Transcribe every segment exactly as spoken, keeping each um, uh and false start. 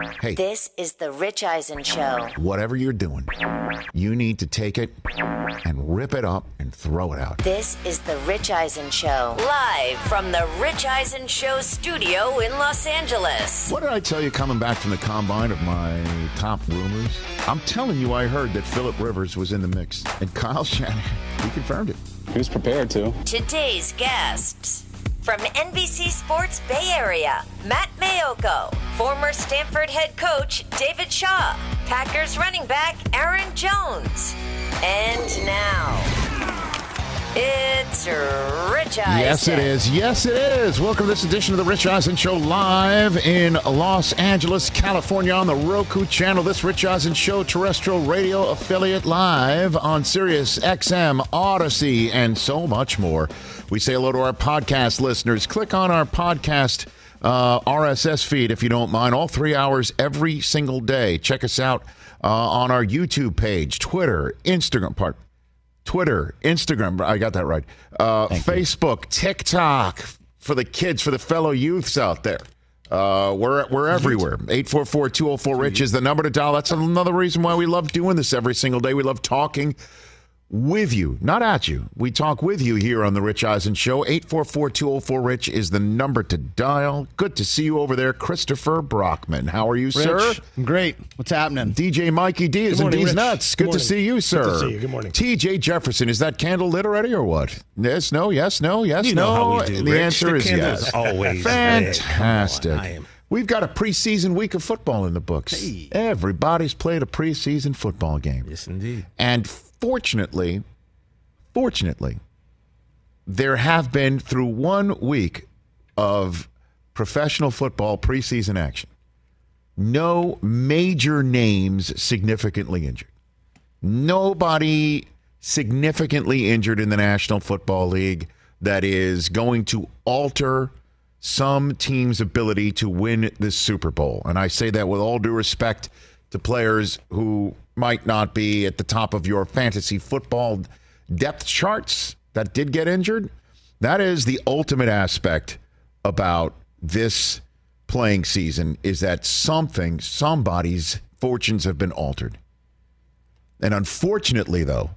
Hey, This is the Rich Eisen Show. whatever you're doing, you need to take it and rip it up and throw it out. This is the Rich Eisen Show. Live from the Rich Eisen Show studio in Los Angeles. What did I tell you coming back from the combine of my top rumors? I'm telling you, I heard that Phillip Rivers was in the mix. And Kyle Shanahan, he confirmed it. He was prepared to. Today's guests. From N B C Sports Bay Area, Matt Mayoko, former Stanford head coach David Shaw, Packers running back Aaron Jones. And now, it's Rich Eisen. Yes, it is. Yes, it is. Welcome to this edition of the Rich Eisen Show live in Los Angeles, California on the Roku channel. This Rich Eisen Show terrestrial radio affiliate live on Sirius X M, Odyssey, and so much more. We say hello to our podcast listeners. Click on our podcast uh, R S S feed if you don't mind. All three hours every single day. Check us out uh, on our YouTube page, Twitter, Instagram, part. Twitter, Instagram, I got that right. Uh, Facebook, TikTok, for the kids, for the fellow youths out there. Uh, we're we're everywhere. eight four four, two oh four, RICH is the number to dial. That's another reason why we love doing this every single day. We love talking with you, not at you. We talk with you here on the Rich Eisen Show. eight four four, two oh four, RICH is the number to dial. Good to see you over there, Christopher Brockman. How are you, Rich, sir? I'm great. What's happening? D J Mikey D is in morning, D's Rich. Nuts. Good Good to morning. see you, sir. Good to see you. Good morning. T J Jefferson, is that candle lit already or what? Yes, no, yes, no, yes, You no. know how we do, the Rich. answer The is candle yes. is always lit. Fantastic. Come on, I am- We've got a preseason week of football in the books. Hey. Everybody's played a preseason football game. Yes, indeed. And fortunately, fortunately, there have been, through one week of professional football preseason action, no major names significantly injured. Nobody significantly injured in the National Football League that is going to alter some team's ability to win this Super Bowl. And I say that with all due respect to players who might not be at the top of your fantasy football depth charts that did get injured. That is the ultimate aspect about this playing season, is that something, somebody's fortunes have been altered. And unfortunately, though,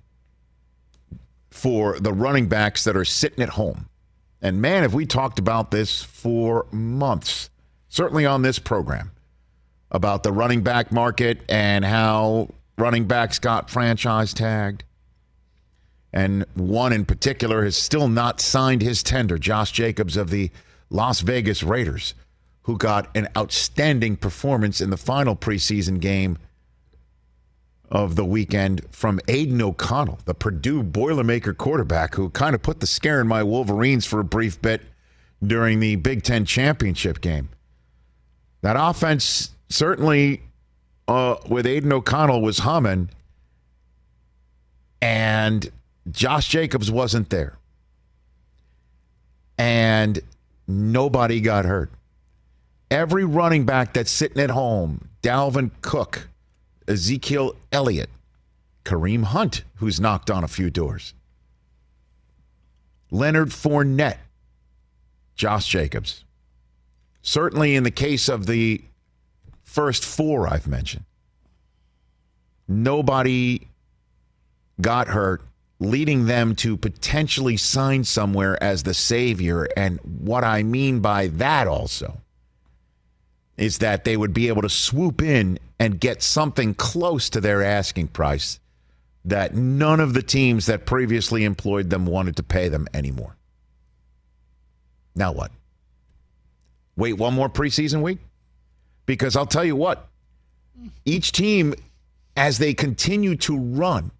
for the running backs that are sitting at home, and man, have we talked about this for months, certainly on this program, about the running back market and how running backs got franchise tagged. And one in particular has still not signed his tender, Josh Jacobs of the Las Vegas Raiders, who got an outstanding performance in the final preseason game of the weekend from Aiden O'Connell, the Purdue Boilermaker quarterback, who kind of put the scare in my Wolverines for a brief bit during the Big Ten championship game. That offense certainly, uh, with Aiden O'Connell, was humming, and Josh Jacobs wasn't there. And nobody got hurt. Every running back that's sitting at home, Dalvin Cook, Ezekiel Elliott, Kareem Hunt, who's knocked on a few doors, Leonard Fournette, Josh Jacobs. Certainly in the case of the first four I've mentioned, nobody got hurt, leading them to potentially sign somewhere as the savior. And what I mean by that also is that they would be able to swoop in and get something close to their asking price that none of the teams that previously employed them wanted to pay them anymore. Now what? Wait one more preseason week? Because I'll tell you what, each team, as they continue to run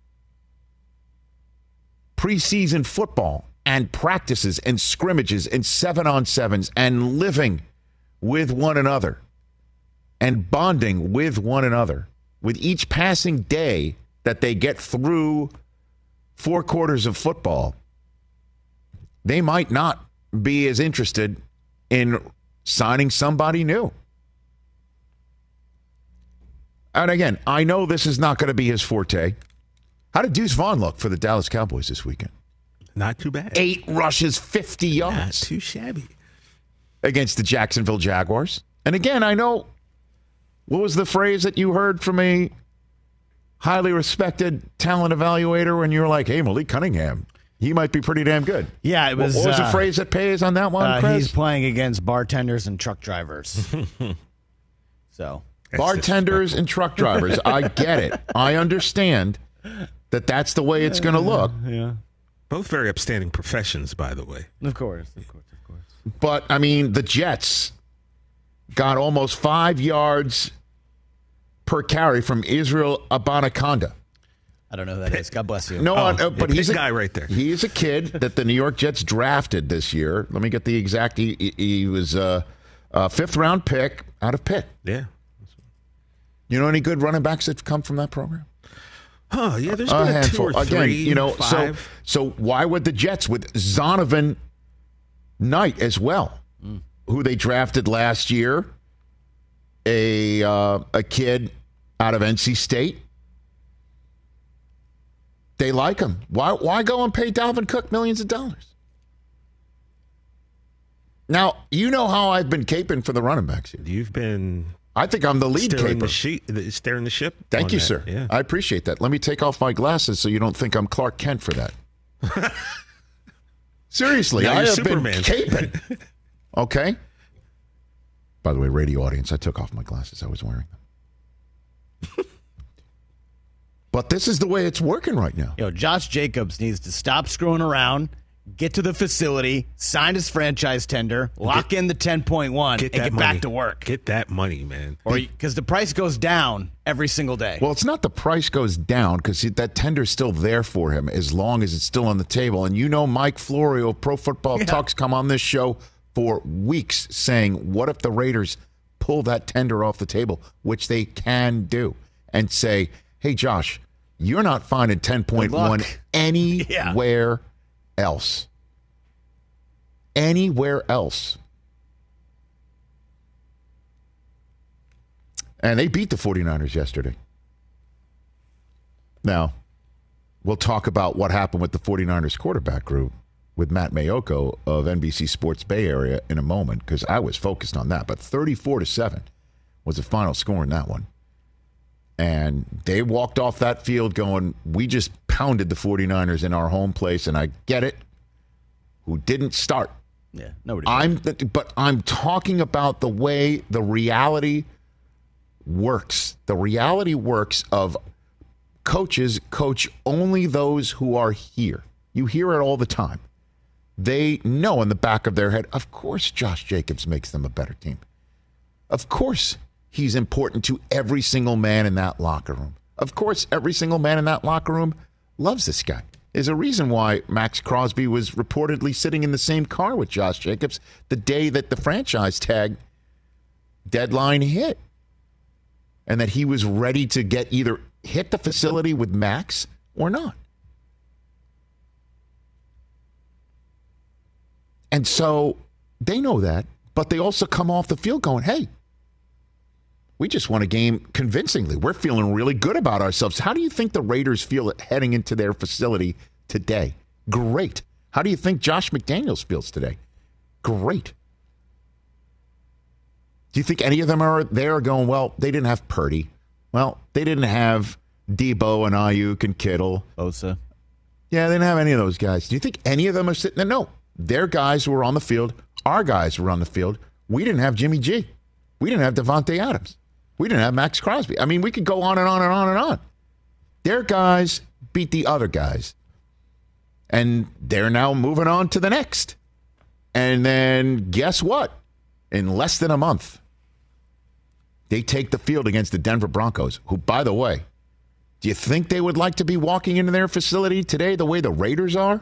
preseason football and practices and scrimmages and seven-on-sevens and living with one another and bonding with one another, with each passing day that they get through four quarters of football, they might not be as interested in signing somebody new. And again, I know this is not going to be his forte. How did Deuce Vaughn look for the Dallas Cowboys this weekend? Not too bad. Eight rushes, fifty yards. Not too shabby. Against the Jacksonville Jaguars. And again, I know what was the phrase that you heard from a highly respected talent evaluator when you were like, hey, Malik Cunningham, he might be pretty damn good? Yeah, it was. What, what was uh, the phrase that pays on that one, uh, Chris? He's playing against bartenders and truck drivers. So that's bartenders and truck drivers. I get it. I understand that that's the way it's going to look. Yeah. Both very upstanding professions, by the way. Of course, of course, of course. But, I mean, the Jets got almost five yards per carry from Israel Abanikanda. I don't know who that is. God bless you. No, Oh, uh, but yeah, he's a guy right there. He's a kid that the New York Jets drafted this year. Let me get the exact. He, he, he was a, a fifth round pick out of Pitt. Yeah. You know any good running backs that come from that program? Oh, yeah, there's A been a two handful. or Again, three, you know, five. so so why would the Jets with Zonovan Knight as well, mm. who they drafted last year, a uh, a kid out of N C State? They like him. Why why go and pay Dalvin Cook millions of dollars? Now, you know how I've been caping for the running backs here. You've been I think I'm the lead steering caper. the, sheet, steering the ship. Thank you, that. sir. Yeah. I appreciate that. Let me take off my glasses so you don't think I'm Clark Kent for that. Seriously, Now I you're have Superman. been caping. Okay? By the way, radio audience, I took off my glasses. I was wearing them. But this is the way it's working right now. Yo, Josh Jacobs needs to stop screwing around, get to the facility, sign his franchise tender, lock Get- in the ten point one, and Get that get money. back to work. Get that money, man. Or because the price goes down every single day. Well, it's not the price goes down because that tender's still there for him as long as it's still on the table. And you know Mike Florio, Pro Football Yeah. Talks, come on this show for weeks saying, what if the Raiders pull that tender off the table, which they can do, and say, hey, Josh, you're not finding ten point one anywhere yeah. else. Anywhere else. And they beat the 49ers yesterday. Now, we'll talk about what happened with the 49ers quarterback group with Matt Mayoko of N B C Sports Bay Area in a moment, because I was focused on that. But thirty-four to seven was the final score in that one. And they walked off that field going, we just pounded the 49ers in our home place, and I get it. Who didn't start? Yeah, nobody. I'm, but I'm talking about the way the reality works. The reality works of coaches coach only those who are here. You hear it all the time. They know in the back of their head, of course Josh Jacobs makes them a better team. Of course he's important to every single man in that locker room. Of course every single man in that locker room loves this guy. There's a reason why Max Crosby was reportedly sitting in the same car with Josh Jacobs the day that the franchise tag deadline hit. And that he was ready to get either hit the facility with Max or not. And so they know that, but they also come off the field going, hey, we just won a game convincingly. We're feeling really good about ourselves. How do you think the Raiders feel heading into their facility today? Great. How do you think Josh McDaniels feels today? Great. Do you think any of them are there going, well, they didn't have Purdy. Well, they didn't have Debo and Ayuk and Kittle. Bosa. Yeah, they didn't have any of those guys. Do you think any of them are sitting there? No. Their guys were on the field. Our guys were on the field. We didn't have Jimmy G. We didn't have Devontae Adams. We didn't have Max Crosby. I mean, we could go on and on and on and on. Their guys beat the other guys. And they're now moving on to the next. And then guess what? In less than a month, they take the field against the Denver Broncos, who, by the way, do you think they would like to be walking into their facility today the way the Raiders are?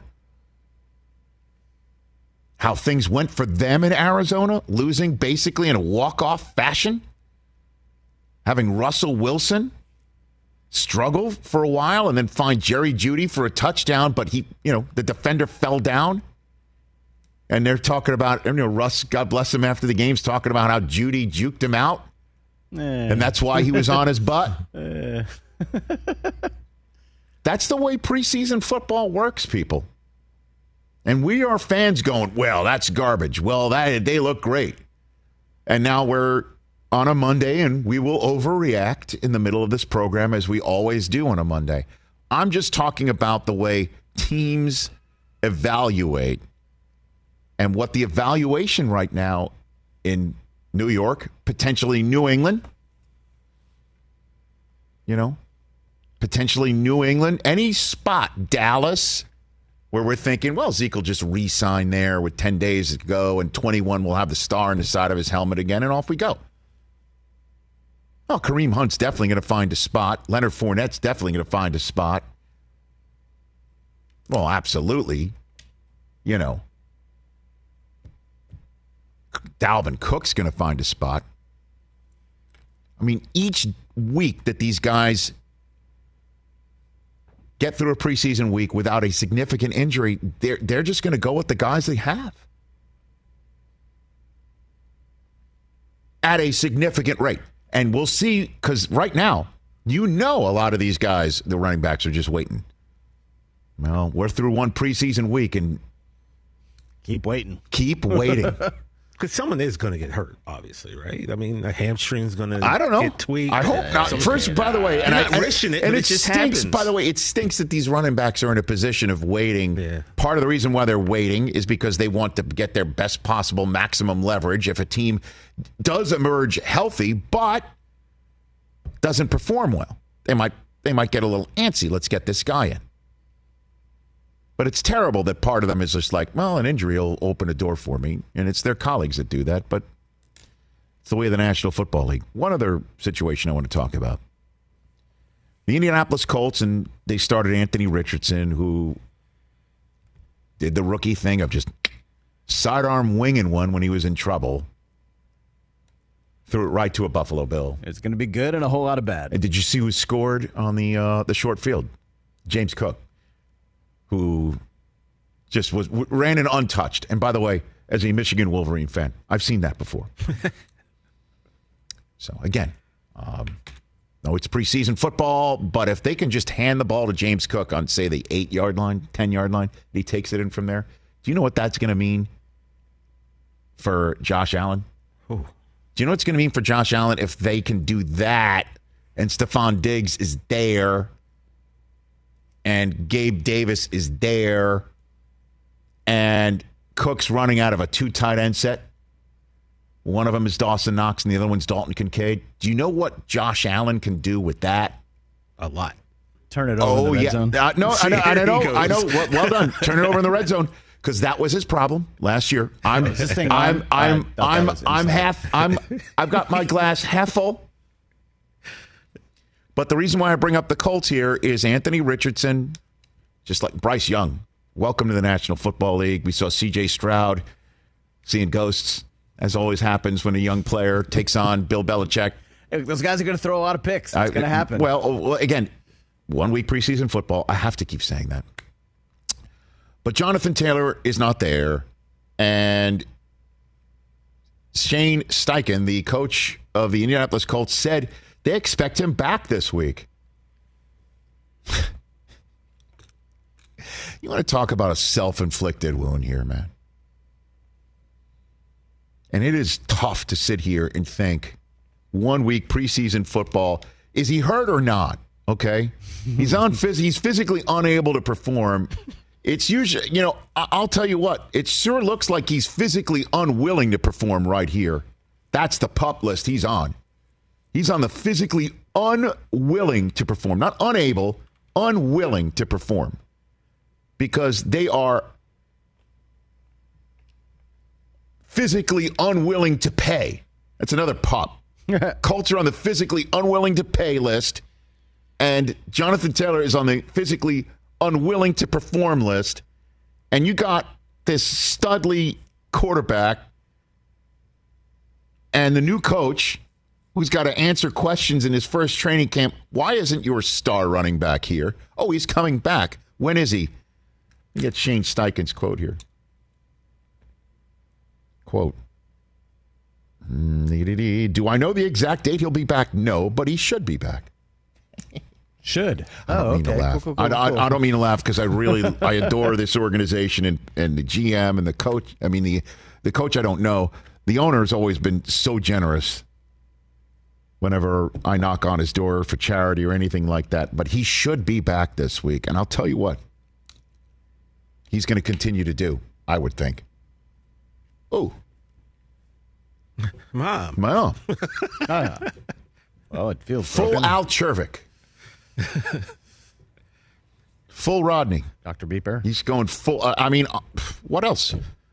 How things went for them in Arizona, losing basically in a walk-off fashion? Having Russell Wilson struggle for a while and then find Jerry Jeudy for a touchdown, but he, you know, the defender fell down. And they're talking about, you know, Russ, God bless him, after the game's talking about how Jeudy juked him out. Eh. And that's why he was on his butt. Eh. That's the way preseason football works, people. And we are fans going, well, that's garbage. Well, that they look great. And now we're on a Monday, and we will overreact in the middle of this program as we always do on a Monday. I'm just talking about the way teams evaluate and what the evaluation right now in New York, potentially New England, you know, potentially New England, any spot, Dallas, where we're thinking, well, Zeke will just re-sign there with ten days to go, and twenty-one will have the star on the side of his helmet again, and off we go. Well, Kareem Hunt's definitely going to find a spot. Leonard Fournette's definitely going to find a spot. Well, absolutely. You know, Dalvin Cook's going to find a spot. I mean, each week that these guys get through a preseason week without a significant injury, they're, they're just going to go with the guys they have at a significant rate. And we'll see, because right now, you know a lot of these guys, the running backs, are just waiting. Well, we're through one preseason week, and keep waiting. Keep waiting. Because someone is going to get hurt, obviously, right? I mean, a hamstring's going to I don't know. get tweaked. I hope not. First, by the way, and, You're I, not wishing it, and but it, it just stinks, happens. by the way, it stinks that these running backs are in a position of waiting. Yeah. Part of the reason why they're waiting is because they want to get their best possible maximum leverage if a team does emerge healthy, but doesn't perform well. They might, they might get a little antsy. Let's get this guy in. But it's terrible that part of them is just like, well, an injury will open a door for me. And it's their colleagues that do that. But it's the way of the National Football League. One other situation I want to talk about. The Indianapolis Colts, and they started Anthony Richardson, who did the rookie thing of just sidearm winging one when he was in trouble. Threw it right to a Buffalo Bill. It's going to be good and a whole lot of bad. And did you see who scored on the uh, the short field? James Cook, who just was ran in untouched. And by the way, as a Michigan Wolverine fan, I've seen that before. So again, um, no, it's preseason football, but if they can just hand the ball to James Cook on, say, the eight-yard line, ten-yard line, and he takes it in from there, do you know what that's going to mean for Josh Allen? Ooh. Do you know what's going to mean for Josh Allen if they can do that and Stephon Diggs is there and Gabe Davis is there and Cook's running out of a two tight end set? One of them is Dawson Knox and the other one's Dalton Kincaid. Do you know what Josh Allen can do with that? A lot. Turn it over in the red yeah. zone. Uh, no, I know. I Here know. he I know. goes. Well, well done. Turn it over in the red zone. Because that was his problem last year. I'm, Is this thing I'm, on? I'm, I thought that I'm, was I'm inside. half. I'm, I've got my glass half full. But the reason why I bring up the Colts here is Anthony Richardson, just like Bryce Young. Welcome to the National Football League. We saw C J Stroud seeing ghosts, as always happens when a young player takes on Bill Belichick. Hey, those guys are going to throw a lot of picks. It's I- going to happen. Well, well, again, one week preseason football. I have to keep saying that. But Jonathan Taylor is not there. And Shane Steichen, the coach of the Indianapolis Colts, said they expect him back this week. You want to talk about a self-inflicted wound here, man. And it is tough to sit here and think, one week preseason football, is he hurt or not? Okay. He's on phys- he's physically unable to perform. It's usually, you know, I- I'll tell you what, it sure looks like he's physically unwilling to perform right here. That's the PUP list he's on. He's on the physically unwilling to perform, not unable, unwilling to perform. Because they are physically unwilling to pay. That's another PUP. Culture on the physically unwilling to pay list. And Jonathan Taylor is on the physically unwilling to perform list. And you got this Studley quarterback and the new coach who's got to answer questions in his first training camp. Why isn't your star running back here? Oh, he's coming back. When is he? Let me get Shane Steichen's quote here. Quote. Do I know the exact date he'll be back? No, but he should be back. Should. I don't oh, mean okay. to laugh. Cool, cool, cool, I, I- cool. I don't mean to laugh because I really I adore this organization and, and the G M and the coach. I mean the the coach I don't know. The owner has always been so generous whenever I knock on his door for charity or anything like that. But he should be back this week. And I'll tell you what, he's going to continue to do, I would think. Oh. Mom. Mom. Oh, well, it feels Full broken. Al Chervik. Full Rodney. Doctor Beeper. He's going full. Uh, I mean, uh, what else?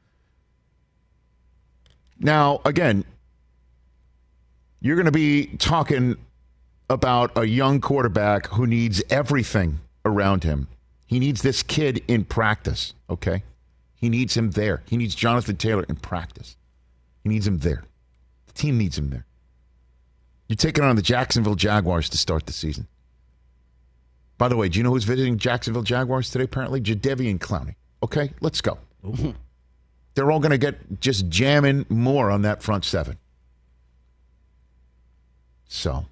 Now, again, you're going to be talking about a young quarterback who needs everything around him. He needs this kid in practice, okay? He needs him there. He needs Jonathan Taylor in practice. He needs him there. The team needs him there. You're taking on the Jacksonville Jaguars to start the season. By the way, do you know who's visiting Jacksonville Jaguars today, apparently? Jadeveon Clowney. Okay, let's go. They're all going to get just jamming more on that front seven. So,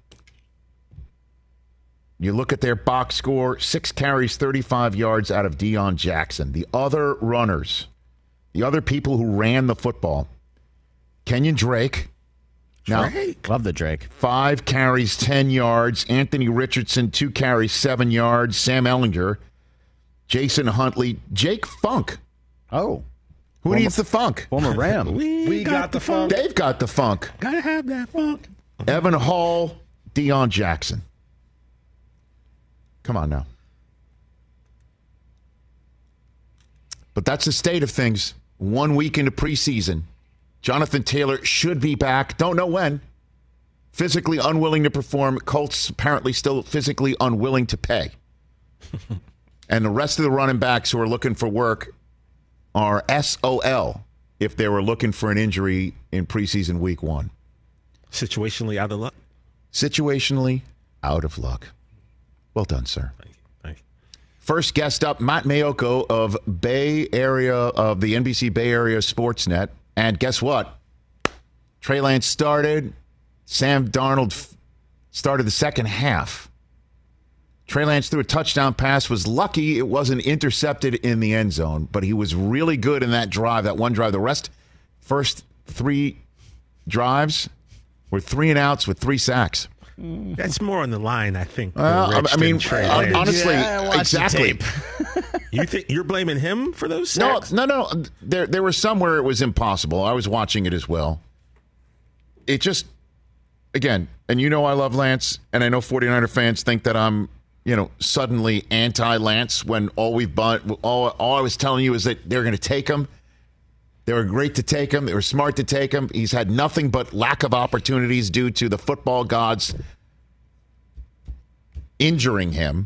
you look at their box score, six carries, thirty-five yards out of Deion Jackson. The other runners, the other people who ran the football, Kenyon Drake. Now, Drake. Love the Drake. Five carries, ten yards. Anthony Richardson, two carries, seven yards. Sam Ehlinger, Jason Huntley, Jake Funk. Oh. Who Former- needs the funk? Former Ram. We, We got the funk. They've got the funk. Gotta have that funk. Evan Hall, Deion Jackson. Come on now. But that's the state of things. One week into preseason. Jonathan Taylor should be back. Don't know when. Physically unwilling to perform. Colts apparently still physically unwilling to pay. And the rest of the running backs who are looking for work are S O L if they were looking for an injury in preseason week one. Situationally out of luck. Situationally out of luck. Well done, sir. Thank you. Thank you. First guest up, Matt Mayoko of Bay Area, of the N B C Bay Area Sportsnet. And guess what? Trey Lance started. Sam Darnold f- started the second half. Trey Lance threw a touchdown pass, was lucky it wasn't intercepted in the end zone, but he was really good in that drive, that one drive. The rest, first three drives, were three and outs with three sacks. That's more on the line, I think. than Well, Rich I mean, than Trey uh, Lance. honestly, Yeah, watch the exactly. tape. You think you're blaming him for those No, sacks? no, no. There, there were some where it was impossible. I was watching it as well. It just, again, and you know I love Lance, and I know 49er fans think that I'm, you know, suddenly anti-Lance when all we've bought, all, all I was telling you is that they're going to take him. They were great to take him. They were smart to take him. He's had nothing but lack of opportunities due to the football gods injuring him.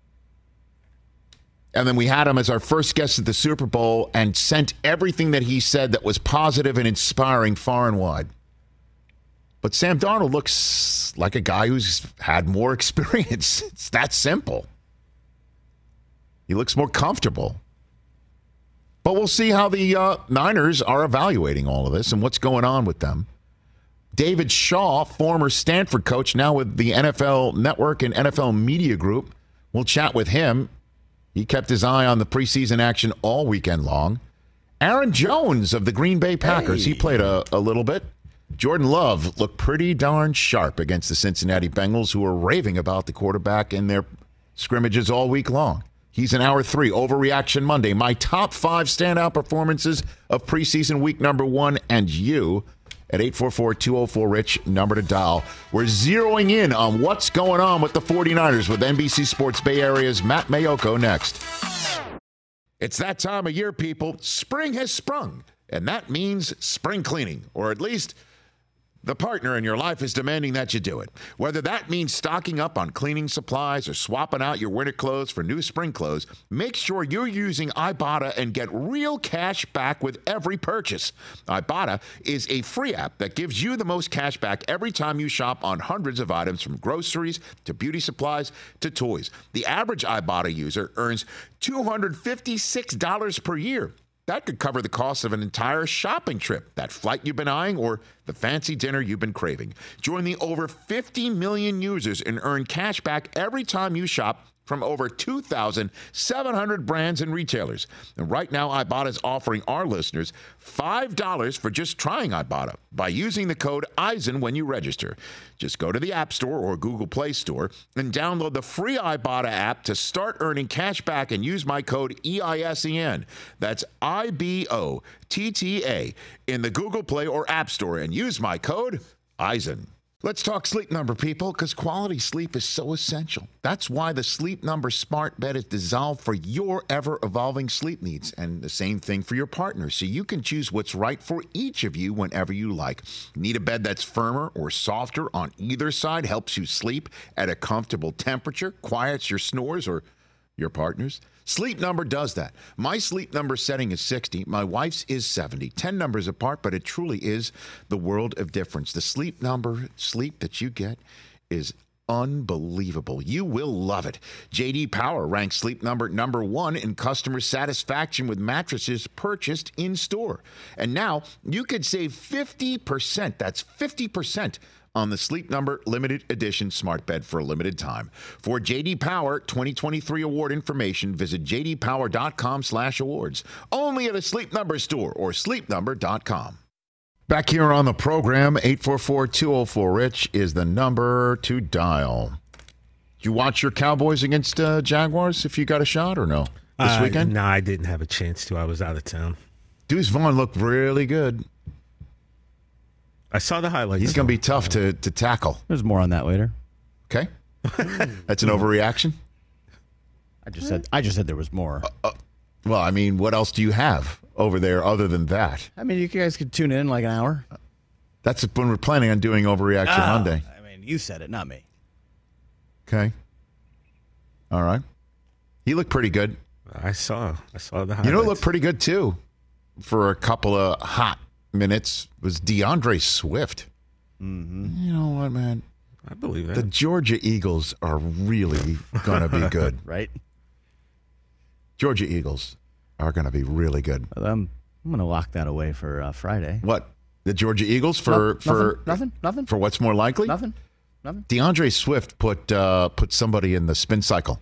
And then we had him as our first guest at the Super Bowl and sent everything that he said that was positive and inspiring far and wide. But Sam Darnold looks like a guy who's had more experience. It's that simple. He looks more comfortable. But we'll see how the uh, Niners are evaluating all of this and what's going on with them. David Shaw, former Stanford coach, now with the N F L Network and N F L Media Group. We'll chat with him. He kept his eye on the preseason action all weekend long. Aaron Jones of the Green Bay Packers. He played a, a little bit. Jordan Love looked pretty darn sharp against the Cincinnati Bengals, who were raving about the quarterback in their scrimmages all week long. He's in hour three, Overreaction Monday. My top five standout performances of preseason week number one, and you at eight four four, two oh four, RICH, number to dial. We're zeroing in on what's going on with the 49ers with N B C Sports Bay Area's Matt Mayoko next. It's that time of year, people. Spring has sprung, and that means spring cleaning, or at least the partner in your life is demanding that you do it. Whether that means stocking up on cleaning supplies or swapping out your winter clothes for new spring clothes, make sure you're using Ibotta and get real cash back with every purchase. Ibotta is a free app that gives you the most cash back every time you shop on hundreds of items, from groceries to beauty supplies to toys. The average Ibotta user earns two hundred fifty-six dollars per year. That could cover the cost of an entire shopping trip, that flight you've been eyeing, or the fancy dinner you've been craving. Join the over fifty million users and earn cash back every time you shop from over two thousand seven hundred brands and retailers. And right now, Ibotta is offering our listeners five dollars for just trying Ibotta by using the code EISEN when you register. Just go to the App Store or Google Play Store and download the free Ibotta app to start earning cash back and use my code E I S E N. That's I B O T T A in the Google Play or App Store and use my code EISEN. Let's talk Sleep Number, people, because quality sleep is so essential. That's why the Sleep Number smart bed is designed for your ever-evolving sleep needs, and the same thing for your partner, so you can choose what's right for each of you whenever you like. Need a bed that's firmer or softer on either side, helps you sleep at a comfortable temperature, quiets your snores or your partner's? Sleep Number does that. My Sleep Number setting is sixty. My wife's is seventy. ten numbers apart, but it truly is the world of difference. The Sleep Number sleep that you get is unbelievable. You will love it. J D Power ranks Sleep Number number one in customer satisfaction with mattresses purchased in store. And now you could save fifty percent. That's fifty percent on the Sleep Number limited edition smart bed for a limited time. For J D Power twenty twenty-three award information, visit j d power dot com slash awards. Only at a Sleep Number store or sleep number dot com. Back here on the program, eight four four, two oh four, RICH is the number to dial. You watch your Cowboys against uh, Jaguars if you got a shot or no this uh, weekend? No, I didn't have a chance to. I was out of town. Deuce Vaughn looked really good. I saw the highlights. He's going to be tough to, to tackle. There's more on that later. Okay. That's an overreaction? I just said I just said there was more. Uh, uh, well, I mean, what else do you have over there other than that? I mean, you guys could tune in in like an hour. That's when we're planning on doing Overreaction Oh, Monday. I mean, you said it, not me. Okay. All right. He looked pretty good. I saw. I saw the highlights. You know what looked pretty good, too, for a couple of hot minutes was DeAndre Swift. Mm-hmm. You know what, man? I believe that. The Georgia Eagles are really going to be good. Right? Georgia Eagles are going to be really good. Well, I'm, I'm going to lock that away for uh, Friday. What? The Georgia Eagles for No, for nothing, nothing, nothing. for what's more likely? Nothing, nothing. DeAndre Swift put uh, put somebody in the spin cycle.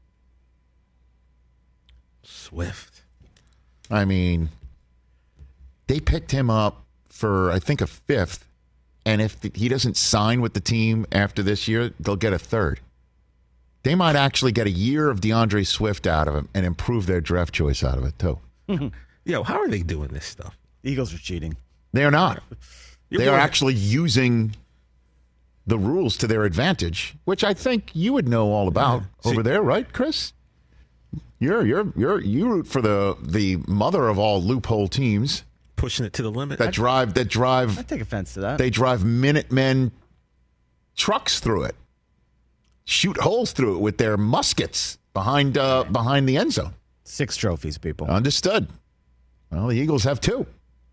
Swift. I mean, they picked him up for, I think, a fifth. And if he doesn't sign with the team after this year, they'll get a third. They might actually get a year of DeAndre Swift out of him and improve their draft choice out of it, too. Yo, how are they doing this stuff? Eagles are cheating. They are not. Your They are boy- actually using the rules to their advantage, which I think you would know all about Yeah. See- over there, right, Chris? You're you're you're you root for the the mother of all loophole teams pushing it to the limit. that drive that drive I take offense to that. they drive Minutemen trucks through it, shoot holes through it with their muskets behind uh, behind the end zone. Six trophies, people. Understood. Well, the Eagles have two.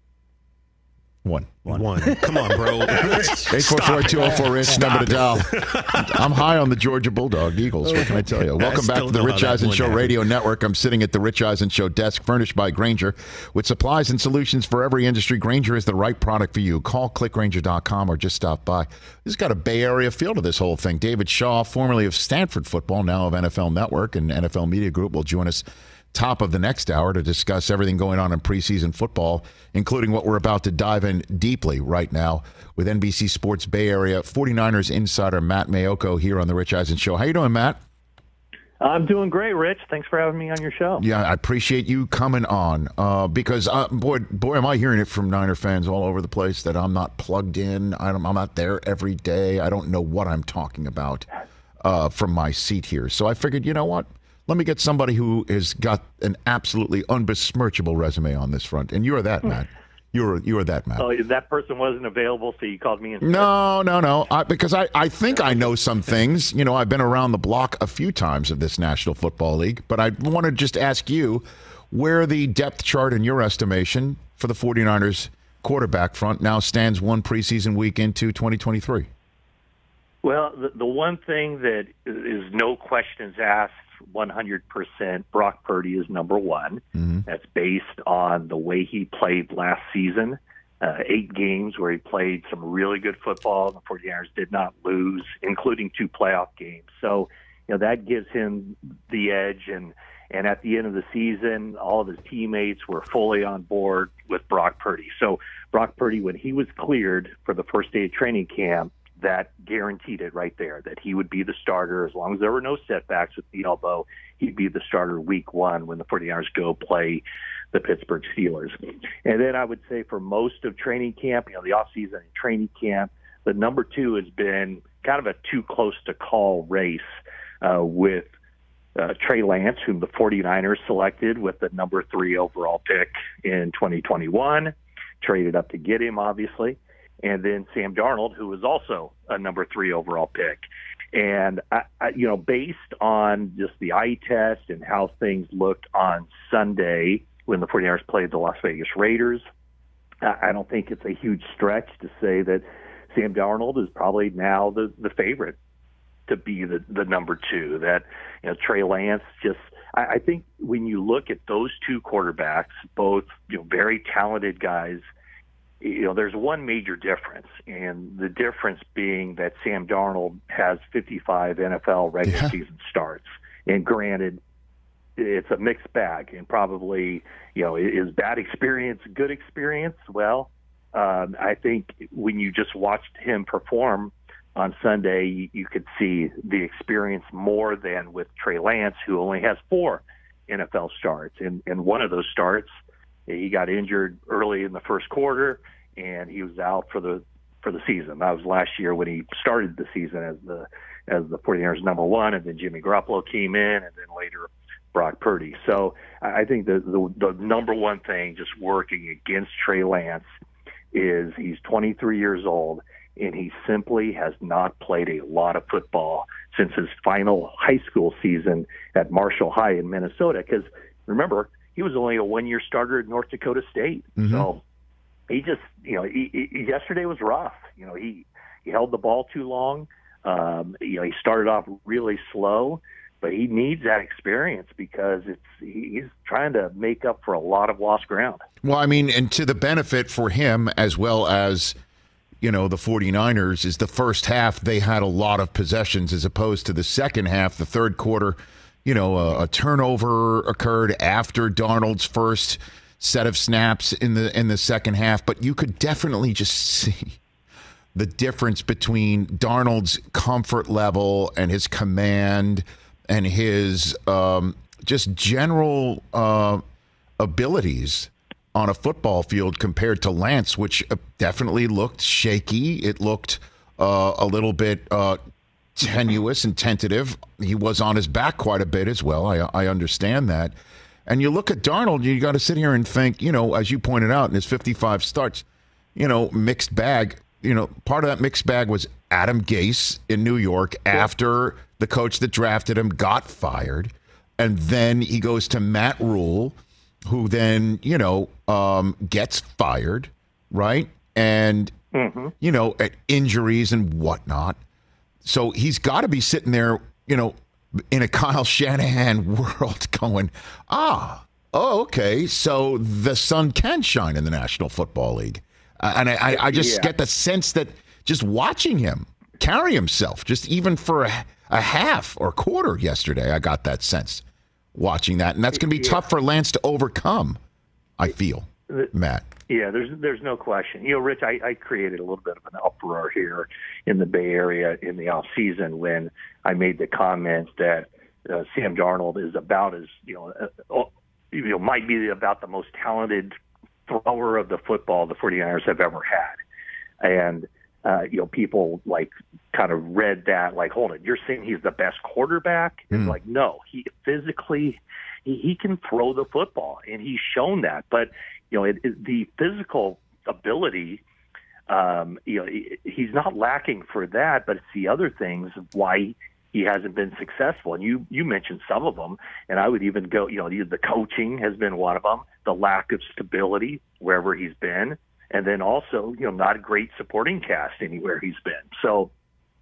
One. One. Come on, bro. eight four four, two oh four, RICH, number to dial. I'm high on the Georgia Bulldog Eagles. What can I tell you? Welcome back still to the know how Rich that Eisen one Show happened. Radio Network. I'm sitting at the Rich Eisen Show desk, furnished by Grainger. With supplies and solutions for every industry, Grainger is the right product for you. Call click grainger dot com or just stop by. This has got a Bay Area feel to this whole thing. David Shaw, formerly of Stanford Football, now of N F L Network and N F L Media Group, will join us top of the next hour to discuss everything going on in preseason football, including what we're about to dive in deeply right now with N B C Sports Bay Area forty-niners insider Matt Mayoko here on the Rich Eisen Show. How you doing, Matt? I'm doing great, Rich. Thanks for having me on your show. Yeah, I appreciate you coming on uh, because, uh, boy, boy, am I hearing it from Niner fans all over the place that I'm not plugged in. I don't, I'm not there every day. I don't know what I'm talking about uh, from my seat here. So I figured, you know what? Let me get somebody who has got an absolutely unbesmirchable resume on this front. And you're that, Matt. You're you are that, Matt. Oh, that person wasn't available, so you called me in. No, no, no. I, because I, I think I know some things. You know, I've been around the block a few times of this National Football League. But I want to just ask you where the depth chart, in your estimation, for the forty-niners quarterback front now stands one preseason week into twenty twenty-three. Well, the, the one thing that is no questions asked, one hundred percent, Brock Purdy is number one. Mm-hmm. That's based on the way he played last season. Uh, eight games where he played some really good football. The forty-niners did not lose, including two playoff games. So you know, that gives him the edge. And, and at the end of the season, all of his teammates were fully on board with Brock Purdy. So Brock Purdy, when he was cleared for the first day of training camp, that guaranteed it right there, that he would be the starter as long as there were no setbacks with the elbow. He'd be the starter week one when the 49ers go play the Pittsburgh Steelers. And then I would say for most of training camp, you know, the offseason and training camp, the number two has been kind of a too close to call race uh, with uh, Trey Lance, whom the 49ers selected with the number three overall pick in twenty twenty-one, traded up to get him, obviously. And then Sam Darnold, who was also a number three overall pick. And, I, I, you know, based on just the eye test and how things looked on Sunday when the 49ers played the Las Vegas Raiders, I, I don't think it's a huge stretch to say that Sam Darnold is probably now the, the favorite to be the, the number two. That, you know, Trey Lance just, I, I think when you look at those two quarterbacks, both, you know, very talented guys, you know, there's one major difference, and the difference being that Sam Darnold has fifty-five N F L regular yeah. season starts. And granted, it's a mixed bag, and probably, you know, is bad experience good experience? Well, um, I think when you just watched him perform on Sunday, you, you could see the experience more than with Trey Lance, who only has four N F L starts. And, and one of those starts, he got injured early in the first quarter, and he was out for the for the season. That was last year when he started the season as the as the 49ers number one, and then Jimmy Garoppolo came in, and then later Brock Purdy. So I think the the, the number one thing just working against Trey Lance is he's twenty-three years old, and he simply has not played a lot of football since his final high school season at Marshall High in Minnesota. Because remember, he was only a one-year starter at North Dakota State. Mm-hmm. So he just, you know, he, he, yesterday was rough. You know, he, he held the ball too long. Um, you know, he started off really slow, but he needs that experience because it's he's trying to make up for a lot of lost ground. Well, I mean, and to the benefit for him as well as, you know, the 49ers is the first half, they had a lot of possessions as opposed to the second half, the third quarter. You know, a, a turnover occurred after Darnold's first set of snaps in the in the second half, but you could definitely just see the difference between Darnold's comfort level and his command and his um, just general uh, abilities on a football field compared to Lance, which definitely looked shaky. It looked uh, a little bit uh, tenuous and tentative. He was on his back quite a bit as well. I, I understand that. And you look at Darnold, you got to sit here and think, you know, as you pointed out in his fifty-five starts, you know, mixed bag. You know, part of that mixed bag was Adam Gase in New York after the coach that drafted him got fired. And then he goes to Matt Rule, who then, you know, um, gets fired, right? And, mm-hmm. you know, at injuries and whatnot. So he's got to be sitting there, you know, in a Kyle Shanahan world going, ah, oh, okay, so the sun can shine in the National Football League. Uh, and I, I just yeah. get the sense that just watching him carry himself, just even for a, a half or quarter yesterday, I got that sense watching that. And that's going to be yeah. tough for Lance to overcome, I feel, Matt. Yeah, there's there's no question. You know, Rich, I, I created a little bit of an uproar here in the Bay Area in the off season when I made the comment that uh, Sam Darnold is about as, you know, uh, you know, might be about the most talented thrower of the football the 49ers have ever had. And, uh, you know, people like kind of read that like, hold it, you're saying he's the best quarterback? Mm. It's like, no, he physically, he, he can throw the football, and he's shown that. But, you know, it, it, the physical ability, um, you know, he, he's not lacking for that, but it's the other things of why he hasn't been successful. And you, you mentioned some of them, and I would even go, you know, the, the coaching has been one of them, the lack of stability wherever he's been, and then also, you know, not a great supporting cast anywhere he's been. So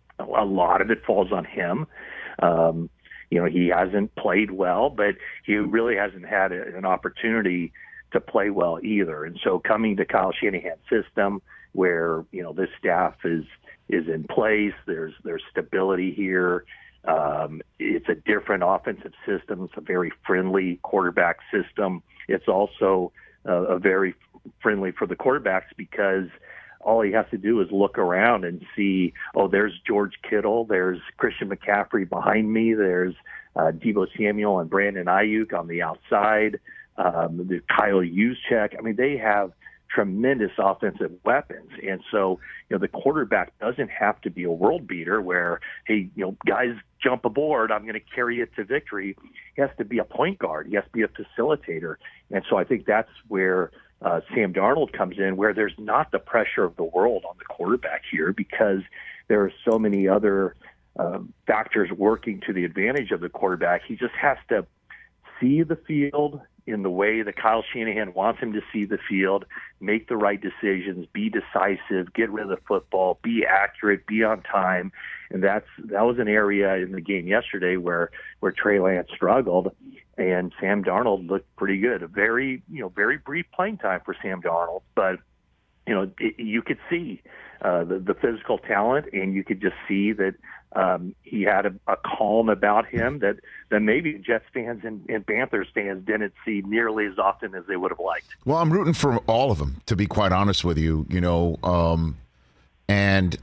a lot of it falls on him. Um, you know, he hasn't played well, but he really hasn't had a, an opportunity to play well either. And so coming to Kyle Shanahan's system where, you know, this staff is is in place, there's there's stability here, Um, it's a different offensive system. It's a very friendly quarterback system. It's also uh, a very friendly for the quarterbacks because all he has to do is look around and see, oh, there's George Kittle, there's Christian McCaffrey behind me, there's uh, Deebo Samuel and Brandon Ayuk on the outside, um, the Kyle Juszczyk. I mean, they have tremendous offensive weapons. And so, you know, the quarterback doesn't have to be a world beater where, hey, you know, guys jump aboard, I'm going to carry it to victory. He has to be a point guard. He has to be a facilitator. And so I think that's where uh, Sam Darnold comes in, where there's not the pressure of the world on the quarterback here because there are so many other uh, factors working to the advantage of the quarterback. He just has to see the field in the way that Kyle Shanahan wants him to see the field, make the right decisions, be decisive, get rid of the football, be accurate, be on time. And that's that was an area in the game yesterday where, where Trey Lance struggled and Sam Darnold looked pretty good. A very, you know, very brief playing time for Sam Darnold, but you know, it, you could see uh, the, the physical talent, and you could just see that um, he had a, a calm about him that, that maybe Jets fans and, and Panthers fans didn't see nearly as often as they would have liked. Well, I'm rooting for all of them, to be quite honest with you. You know, um, and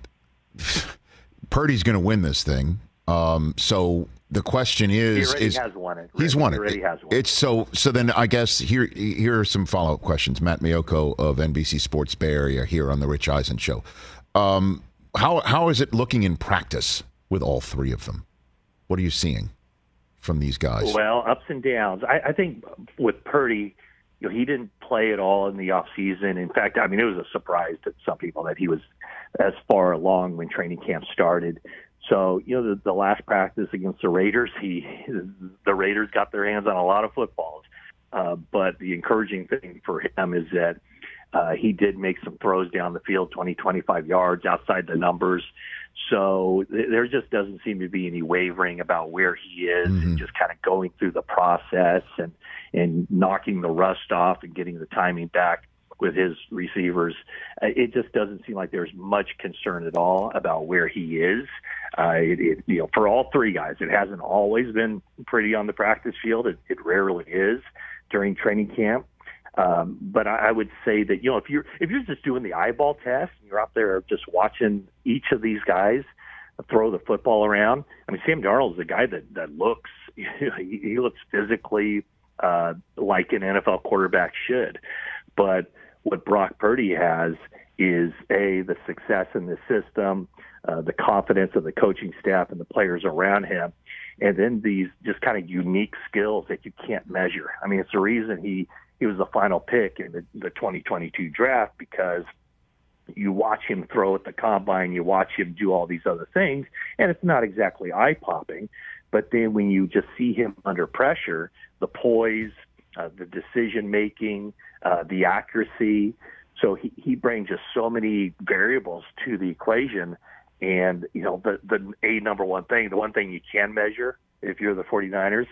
Purdy's going to win this thing. Um, so the question is, he already is has won it. He's won he it. Already has won. It's so. So then, I guess here here are some follow up questions. Matt Maiocco of N B C Sports Bay Area here on the Rich Eisen Show. Um, how how is it looking in practice with all three of them? What are you seeing from these guys? Well, ups and downs. I, I think with Purdy, you know, he didn't play at all in the off season. In fact, I mean, it was a surprise to some people that he was as far along when training camp started. So, you know, the, the last practice against the Raiders, he the Raiders got their hands on a lot of footballs. Uh, but the encouraging thing for him is that uh, he did make some throws down the field, twenty, twenty-five yards outside the numbers. So th- there just doesn't seem to be any wavering about where he is, mm-hmm. and just kind of going through the process and, and knocking the rust off and getting the timing back with his receivers. Uh, it just doesn't seem like there's much concern at all about where he is. Uh, it, it, you know, for all three guys, it hasn't always been pretty on the practice field. It, it rarely is during training camp. Um, but I, I would say that, you know, if you're if you're just doing the eyeball test and you're out there just watching each of these guys throw the football around, I mean, Sam Darnold is a guy that that looks you know, he, he looks physically uh, like an N F L quarterback should. But what Brock Purdy has is a the success in the system, uh, the confidence of the coaching staff and the players around him, and then these just kind of unique skills that you can't measure. I mean, it's the reason he, he was the final pick in the, the twenty twenty-two draft, because you watch him throw at the combine, you watch him do all these other things, and it's not exactly eye-popping, but then when you just see him under pressure, the poise, uh, the decision-making, uh, the accuracy. So he, he brings just so many variables to the equation. And, you know, the, the a number one thing, the one thing you can measure if you're the 49ers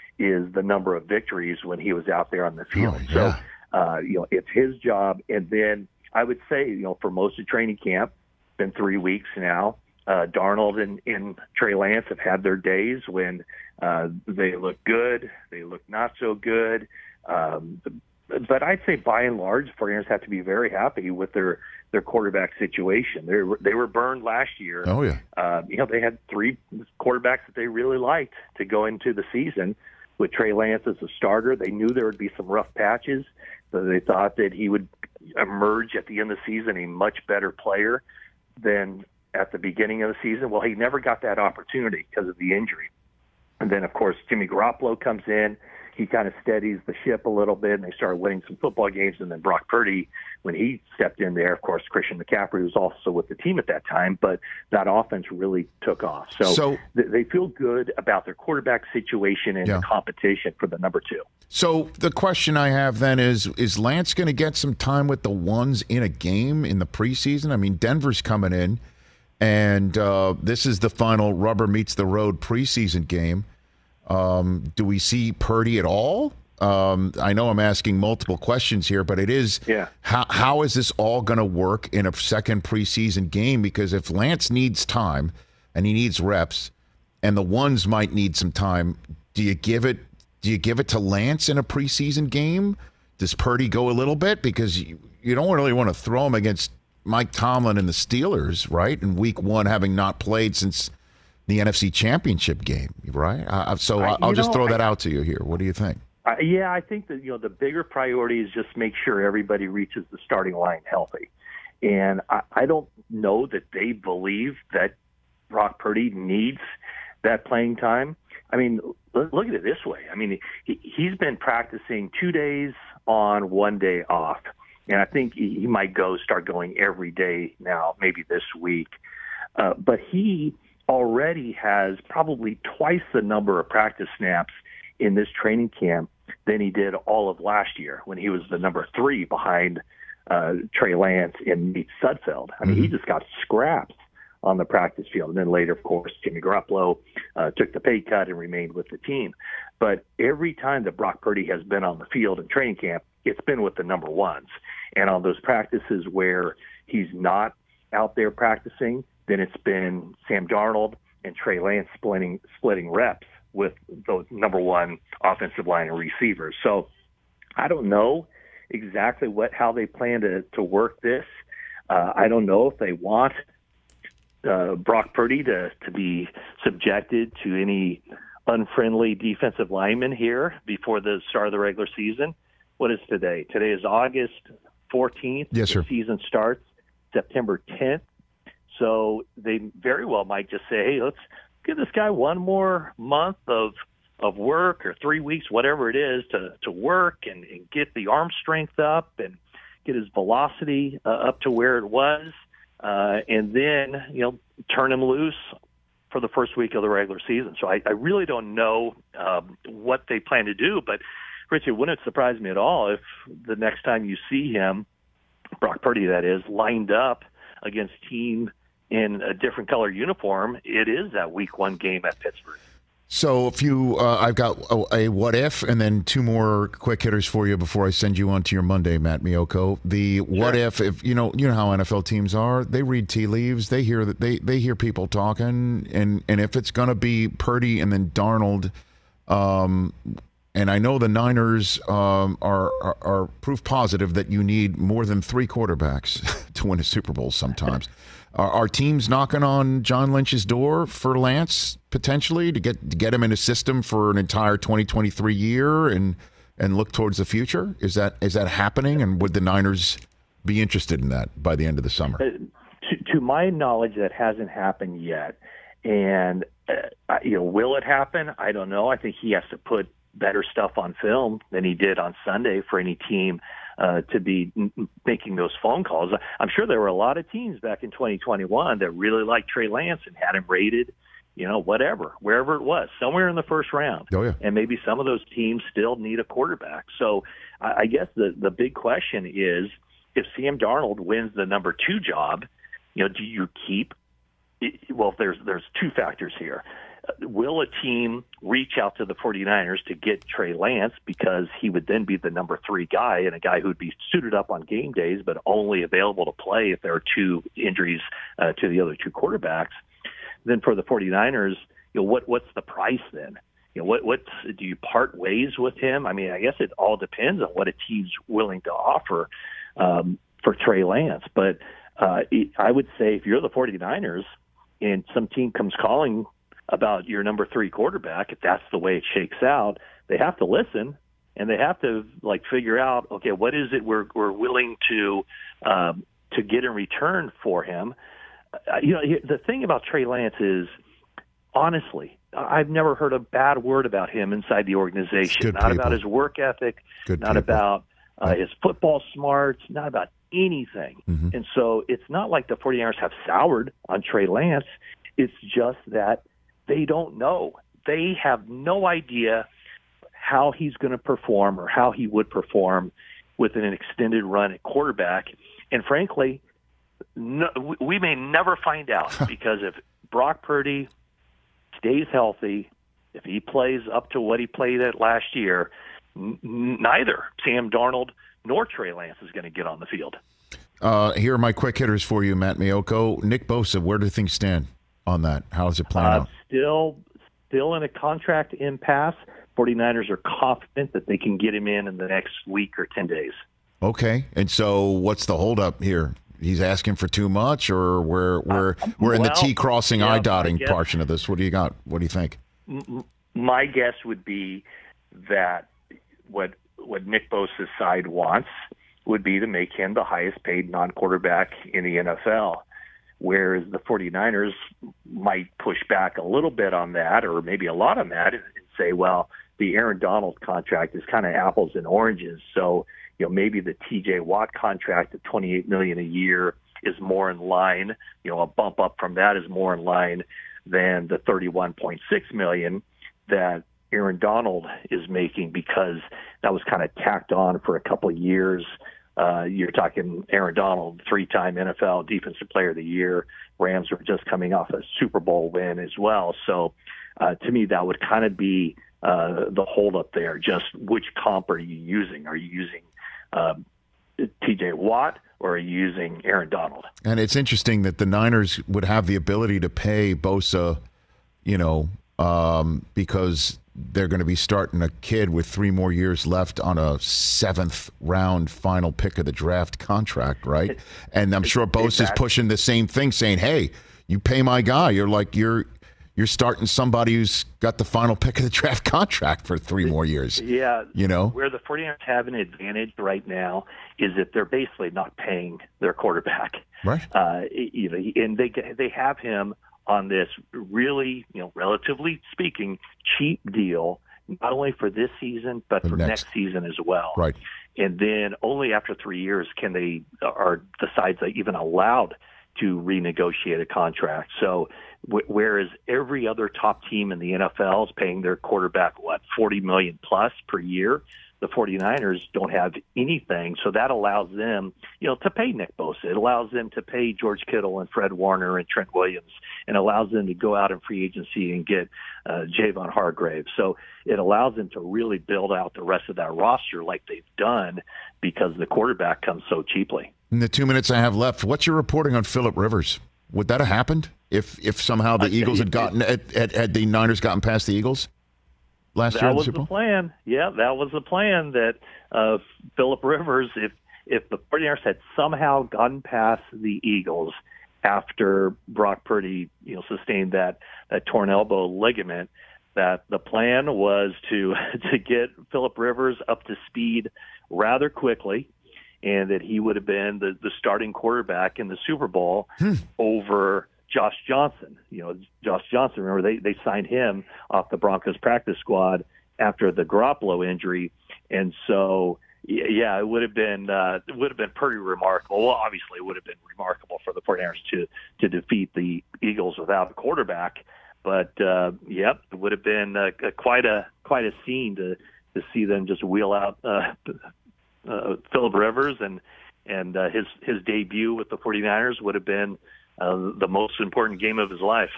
is the number of victories when he was out there on the field. Oh, yeah. So, uh, you know, it's his job. And then I would say, you know, for most of training camp, it's been three weeks now, uh, Darnold and, and Trey Lance have had their days when uh, they look good, they look not so good. Um, but I'd say by and large, 49ers have to be very happy with their, their quarterback situation. They were, they were burned last year. Oh, yeah. Uh, you know, they had three quarterbacks that they really liked to go into the season. With Trey Lance as a starter, they knew there would be some rough patches, but they thought that he would emerge at the end of the season a much better player than at the beginning of the season. Well, he never got that opportunity because of the injury. And then, of course, Jimmy Garoppolo comes in. He kind of steadies the ship a little bit, and they started winning some football games. And then Brock Purdy, when he stepped in there, of course, Christian McCaffrey was also with the team at that time, but that offense really took off. So, so th- they feel good about their quarterback situation and yeah. the competition for the number two. So the question I have then is, is Lance going to get some time with the ones in a game in the preseason? I mean, Denver's coming in, and uh, this is the final rubber meets the road preseason game. Um, do we see Purdy at all? Um, I know I'm asking multiple questions here, but it is yeah. how how is this all going to work in a second preseason game? Because if Lance needs time and he needs reps, and the ones might need some time. Do you give it? Do you give it to Lance in a preseason game? Does Purdy go a little bit because you, you don't really want to throw him against Mike Tomlin and the Steelers, right? In week one, having not played since the N F C Championship game, right? Uh, so I, I'll just know, throw that I, out to you here. What do you think? Uh, yeah, I think that you know the bigger priority is just make sure everybody reaches the starting line healthy, and I, I don't know that they believe that Brock Purdy needs that playing time. I mean, look at it this way. I mean, he, he's been practicing two days on, one day off. And I think he, he might go start going every day now, maybe this week. Uh, but he already has probably twice the number of practice snaps in this training camp than he did all of last year when he was the number three behind uh, Trey Lance and Nate Sudfeld. I mean, mm-hmm. he just got scraps on the practice field. And then later, of course, Jimmy Garoppolo uh, took the pay cut and remained with the team. But every time that Brock Purdy has been on the field in training camp, it's been with the number ones. And on those practices where he's not out there practicing, then it's been Sam Darnold and Trey Lance splitting, splitting reps with those number one offensive line and receivers. So I don't know exactly what how they plan to, to work this. Uh, I don't know if they want Uh, Brock Purdy to, to be subjected to any unfriendly defensive linemen here before the start of the regular season. What is today? Today is August fourteenth. Yes, sir. The season starts September tenth. So they very well might just say, hey, let's give this guy one more month of of work or three weeks, whatever it is, to, to work and, and get the arm strength up and get his velocity uh, up to where it was. Uh, and then, you know, turn him loose for the first week of the regular season. So I, I really don't know um, what they plan to do. But, Richie, it wouldn't surprise me at all if the next time you see him, Brock Purdy, that is, lined up against team in a different color uniform, it is that week one game at Pittsburgh. So if you, uh, I've got a, a what if, and then two more quick hitters for you before I send you on to your Monday, Matt Miyoko. The sure. what if, if you know, you know how N F L teams are. They read tea leaves. They hear that they they hear people talking, and and if it's going to be Purdy and then Darnold, um, and I know the Niners um, are, are are proof positive that you need more than three quarterbacks to win a Super Bowl sometimes. Are, are teams knocking on John Lynch's door for Lance potentially to get to get him in a system for an entire twenty twenty-three year and and look towards the future? Is that is that happening? And would the Niners be interested in that by the end of the summer? Uh, to, to my knowledge, that hasn't happened yet. And uh, you know, will it happen? I don't know. I think he has to put better stuff on film than he did on Sunday for any team Uh, to be n- making those phone calls. I'm sure there were a lot of teams back in twenty twenty-one that really liked Trey Lance and had him rated, you know, whatever, wherever it was, somewhere in the first round. Oh, yeah. And maybe some of those teams still need a quarterback. So I, I guess the, the big question is, if Sam Darnold wins the number two job, you know, do you keep – well, there's there's two factors here. Will a team reach out to the 49ers to get Trey Lance because he would then be the number three guy and a guy who would be suited up on game days but only available to play if there are two injuries uh, to the other two quarterbacks? Then for the 49ers, you know, what what's the price then? You know, what what's, do you part ways with him? I mean, I guess it all depends on what a team's willing to offer um, for Trey Lance. But uh, it, I would say if you're the 49ers and some team comes calling about your number three quarterback, if that's the way it shakes out, they have to listen and they have to like figure out, okay, what is it we're we're willing to um, to get in return for him? Uh, you know, the thing about Trey Lance is, honestly, I've never heard a bad word about him inside the organization. Not people. About his work ethic, Good not people. about uh, his football smarts, not about anything. Mm-hmm. And so it's not like the 49ers have soured on Trey Lance. It's just that they don't know. They have no idea how he's going to perform or how he would perform with an extended run at quarterback. And frankly, no, we may never find out because if Brock Purdy stays healthy, if he plays up to what he played at last year, n- neither Sam Darnold nor Trey Lance is going to get on the field. Uh, here are my quick hitters for you, Matt Miyoko. Nick Bosa, where do things stand on that? How is it playing uh, out? Still, still in a contract impasse. 49ers are confident that they can get him in in the next week or ten days. Okay. And so what's the holdup here? He's asking for too much, or we're we're Uh, we're in well, the T crossing, yeah, I dotting I guess- portion of this. What do you got? What do you think? M- My guess would be that what what Nick Bosa's side wants would be to make him the highest paid non-quarterback in the N F L, whereas the 49ers might push back a little bit on that, or maybe a lot on that, and say, well, the Aaron Donald contract is kind of apples and oranges, so you know maybe the T J Watt contract at twenty-eight million dollars a year is more in line. You know, a bump up from that is more in line than the thirty-one point six million dollars that Aaron Donald is making, because that was kind of tacked on for a couple of years. Uh, you're talking Aaron Donald, three-time N F L Defensive Player of the Year. Rams were just coming off a Super Bowl win as well. So uh, to me, that would kind of be uh, the holdup there. Just which comp are you using? Are you using uh, T J Watt, or are you using Aaron Donald? And it's interesting that the Niners would have the ability to pay Bosa, you know, um, because they're going to be starting a kid with three more years left on a seventh round final pick of the draft contract, right? And I'm sure Bosa's Exactly. pushing the same thing, saying, hey, you pay my guy. You're like, you're you're starting somebody who's got the final pick of the draft contract for three more years. Yeah. You know? Where the 49ers have an advantage right now is that they're basically not paying their quarterback. Right. Uh, you know, and they they have him on this really, you know, relatively speaking, cheap deal, not only for this season, but for next. next season as well. Right. And then only after three years can they, are the sides even allowed to renegotiate a contract. So w- whereas every other top team in the N F L is paying their quarterback, what, forty million dollars plus per year, the 49ers don't have anything. So that allows them, you know, to pay Nick Bosa. It allows them to pay George Kittle and Fred Warner and Trent Williams, and allows them to go out in free agency and get uh, Javon Hargrave. So it allows them to really build out the rest of that roster like they've done, because the quarterback comes so cheaply. In the two minutes I have left, what's your reporting on Phillip Rivers? Would that have happened if if somehow the I- Eagles had it- gotten had, had, had the Niners gotten past the Eagles last year That in the was Super the Bowl? plan. Yeah, that was the plan, that uh, Phillip Rivers, if if the 49ers had somehow gotten past the Eagles after Brock Purdy, you know, sustained that, that torn elbow ligament, that the plan was to to get Phillip Rivers up to speed rather quickly, and that he would have been the, the starting quarterback in the Super Bowl Hmm. over Josh Johnson. You know, Josh Johnson, remember, they, they signed him off the Broncos practice squad after the Garoppolo injury. And so, y- yeah, it would have been uh, it would have been pretty remarkable. Well, obviously, it would have been remarkable for the 49ers to, to defeat the Eagles without a quarterback. But, uh, yep, it would have been uh, quite a quite a scene to, to see them just wheel out uh, uh, Phillip Rivers, and, and uh, his, his debut with the 49ers would have been Uh, the most important game of his life.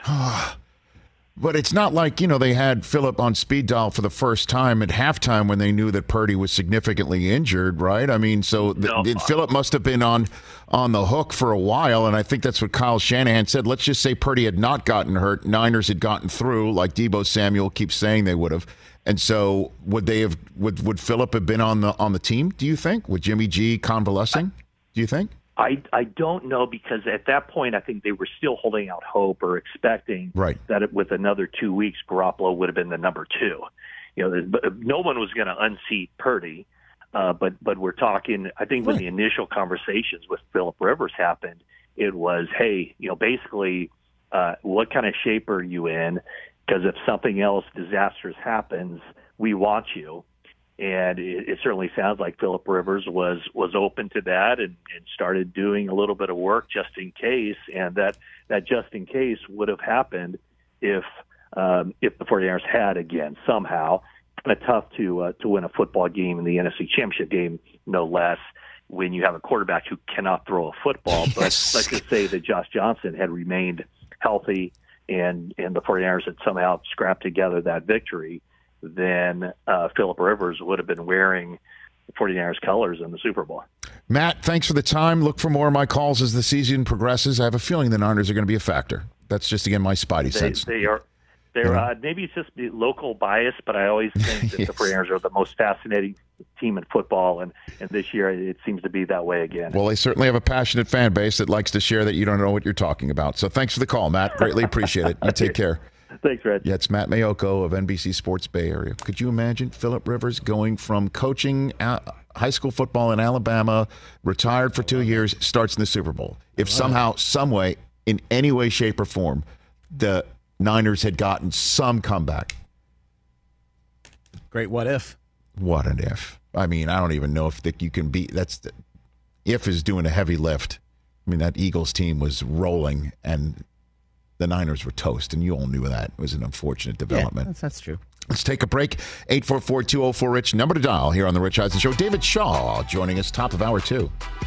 But it's not like, you know, they had Phillip on speed dial for the first time at halftime when they knew that Purdy was significantly injured, right? I mean, so th- No. th- Phillip must have been on on the hook for a while, and I think that's what Kyle Shanahan said. Let's just say Purdy had not gotten hurt, Niners had gotten through, like Deebo Samuel keeps saying they would have. And so would they have would would Phillip have been on the on the team, do you think? With Jimmy G convalescing? Do you think? I, I don't know, because at that point I think they were still holding out hope or expecting Right. that it, with another two weeks Garoppolo would have been the number two. You know, there's- but no one was going to unseat Purdy, uh, but but we're talking. I think when Right. the initial conversations with Phillip Rivers happened, it was, hey, you know, basically, uh, what kind of shape are you in? Because if something else disastrous happens, we want you. And it, it certainly sounds like Phillip Rivers was was open to that, and, and started doing a little bit of work just in case. And that, that just in case would have happened if um, if the 49ers had, again, somehow, kind of tough to uh, to win a football game in the N F C Championship game, no less, when you have a quarterback who cannot throw a football. Yes. But let's just say that Josh Johnson had remained healthy, and, and the 49ers had somehow scrapped together that victory, then uh, Phillip Rivers would have been wearing the 49ers colors in the Super Bowl. Matt, thanks for the time. Look for more of my calls as the season progresses. I have a feeling the Niners are going to be a factor. That's just, again, my spidey They, sense. they are They're uh, maybe it's just the local bias, but I always think that Yes. the forty-niners are the most fascinating team in football, and, and this year it seems to be that way again. Well, they certainly have a passionate fan base that likes to share that you don't know what you're talking about. So thanks for the call, Matt. Greatly appreciate it. You take care. Thanks, Red. Yeah, it's Matt Mayoko of N B C Sports Bay Area. Could you imagine Phillip Rivers going from coaching uh, high school football in Alabama, retired for two years, starts in the Super Bowl? If somehow, some way, in any way, shape, or form, the Niners had gotten some comeback. Great what if. What an if. I mean, I don't even know if that you can be. That's the, if is doing a heavy lift. I mean, that Eagles team was rolling, and the Niners were toast, and you all knew that. It was an unfortunate development. Yeah, that's, that's true. Let's take a break. eight four four, two oh four, RICH, number to dial here on The Rich Eisen Show. David Shaw joining us, top of hour two.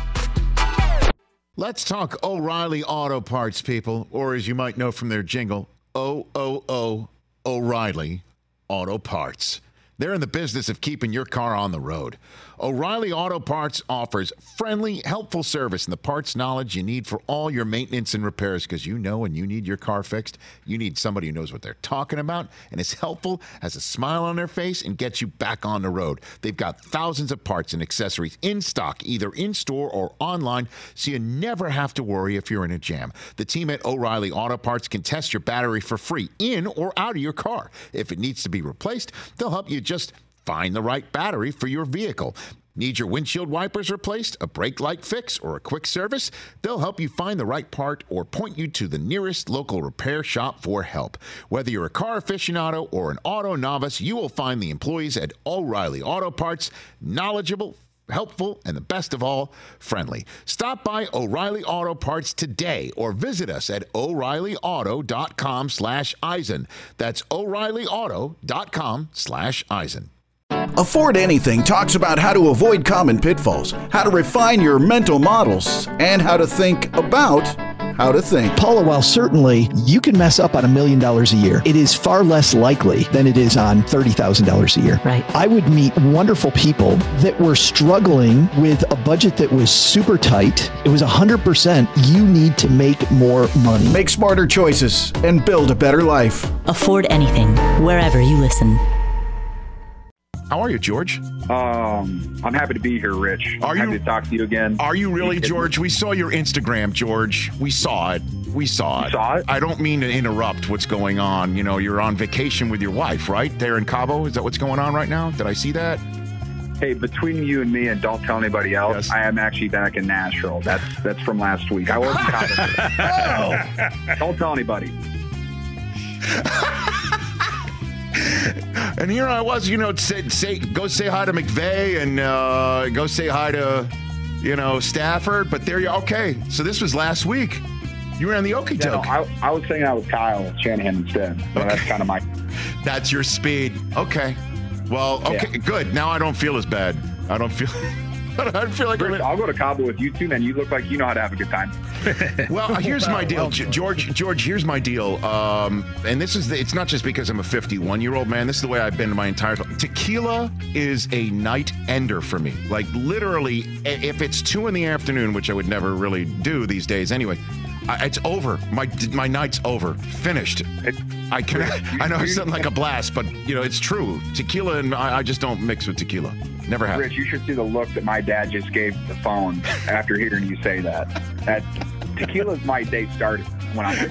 Let's talk O'Reilly Auto Parts, people, or as you might know from their jingle, O O O O'Reilly Auto Parts. They're in the business of keeping your car on the road. O'Reilly Auto Parts offers friendly, helpful service and the parts knowledge you need for all your maintenance and repairs, because you know when you need your car fixed, you need somebody who knows what they're talking about and is helpful, has a smile on their face, and gets you back on the road. They've got thousands of parts and accessories in stock, either in-store or online, so you never have to worry if you're in a jam. The team at O'Reilly Auto Parts can test your battery for free in or out of your car. If it needs to be replaced, they'll help you just find the right battery for your vehicle. Need your windshield wipers replaced, a brake light fix, or a quick service? They'll help you find the right part or point you to the nearest local repair shop for help. Whether you're a car aficionado or an auto novice, you will find the employees at O'Reilly Auto Parts knowledgeable, helpful, and the best of all, friendly. Stop by O'Reilly Auto Parts today or visit us at O'Reillyauto.com slash Eisen. That's O'Reillyauto.com slash Eisen. Afford Anything talks about how to avoid common pitfalls, how to refine your mental models, and how to think about how to think. Paula, while certainly you can mess up on a million dollars a year, it is far less likely than it is on thirty thousand dollars a year. Right. I would meet wonderful people that were struggling with a budget that was super tight. It was one hundred percent you need to make more money. Make smarter choices and build a better life. Afford Anything, wherever you listen. How are you, George? Um, I'm happy to be here, Rich. Are I'm you- happy to talk to you again. Are you really, George? We saw your Instagram, George. We saw it. We saw You it. saw it? I don't mean to interrupt what's going on. You know, you're on vacation with your wife, right? There in Cabo. Is that what's going on right now? Did I see that? Hey, between you and me, and don't tell anybody else, Yes. I am actually back in Nashville. That's that's from last week. I wasn't oh. Don't tell anybody. And here I was, you know, say, say go say hi to McVay and uh, go say hi to, you know, Stafford. But there you okay. So this was last week. You were on the Okie Yeah, no, Doke. I, I was hanging out with Kyle Shanahan instead. So Okay. that's kind of my. That's your speed. Okay. Well, okay, Yeah. good. Now I don't feel as bad. I don't feel. I don't feel like I'm Rich, in- I'll go to Cabo with you too, man. You look like you know how to have a good time. Well, here's my deal, G- George. George, here's my deal. Um, and this is the, it's not just because I'm a fifty-one year old man. This is the way I've been my entire life. Tequila is a night ender for me. Like literally, i- if it's two in the afternoon, which I would never really do these days anyway. I, it's over. My my night's over. Finished. I can. I know it's something like a blast, but you know it's true. Tequila and I, I just don't mix with tequila. Never have. Rich, you should see the look that my dad just gave the phone after hearing you say that. That tequila's my day started when I'm.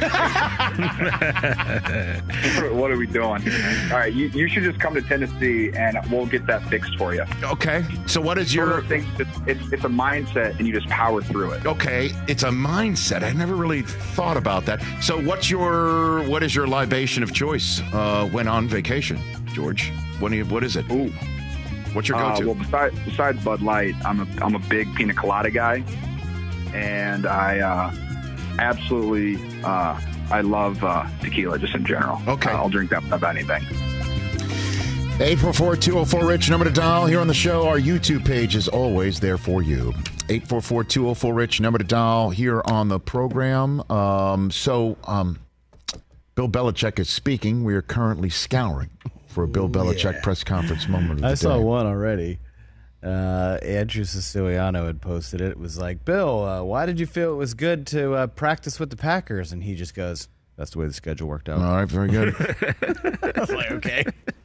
What are we doing? All right, you, you should just come to Tennessee and we'll get that fixed for you. Okay. So what is One of your? those things, it's, it's, it's a mindset and you just power through it. Okay, it's a mindset. I never really thought about that. So, what's your what is your libation of choice uh, when on vacation, George? What do you, what is it? Ooh. What's your Uh, go-to? well, besides, besides Bud Light, I'm a I'm a big pina colada guy, and I uh, absolutely uh, I love uh, tequila just in general. Okay. Uh, I'll drink that about anything. eight four four, two oh four, RICH, number to dial here on the show. Our YouTube page is always there for you. eight four four, two oh four, RICH, number to dial here on the program. Um, so, um, Bill Belichick is speaking. We are currently scouring for a Bill Belichick yeah. press conference moment of the I day. saw one already. Uh, Andrew Siciliano had posted it. It was like, Bill, uh, why did you feel it was good to uh, practice with the Packers? And he just goes, That's the way the schedule worked out. All right, very good. I was like, okay.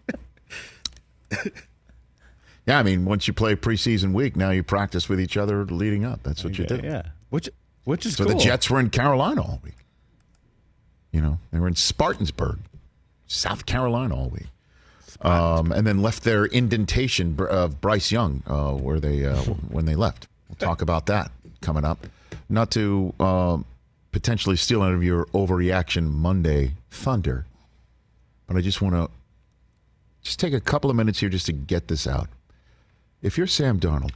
Yeah, I mean, once you play preseason week, now you practice with each other leading up. That's what okay, you do. Yeah, which which is so cool. the Jets were in Carolina all week. You know, they were in Spartansburg, South Carolina all week. Um, and then left their indentation of Bryce Young uh, where they uh, when they left. We'll talk about that coming up. Not to um, potentially steal out of your overreaction Monday thunder, but I just want to just take a couple of minutes here just to get this out. If you're Sam Darnold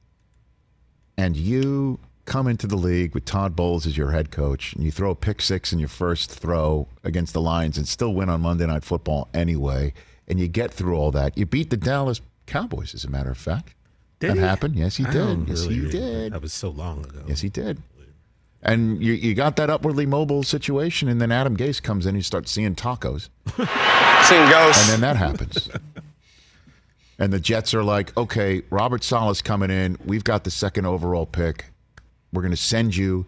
and you come into the league with Todd Bowles as your head coach and you throw a pick six in your first throw against the Lions and still win on Monday Night Football anyway, and you get through all that, you beat the Dallas Cowboys, as a matter of fact. Did that he? happened. Yes, he I did. don't Yes, really he remember. did. That was so long ago. Yes, he did. And you, you got that upwardly mobile situation, and then Adam Gase comes in and you start seeing tacos. Seeing ghosts. And then that happens. And the Jets are like, okay, Robert Saleh's coming in. We've got the second overall pick. We're going to send you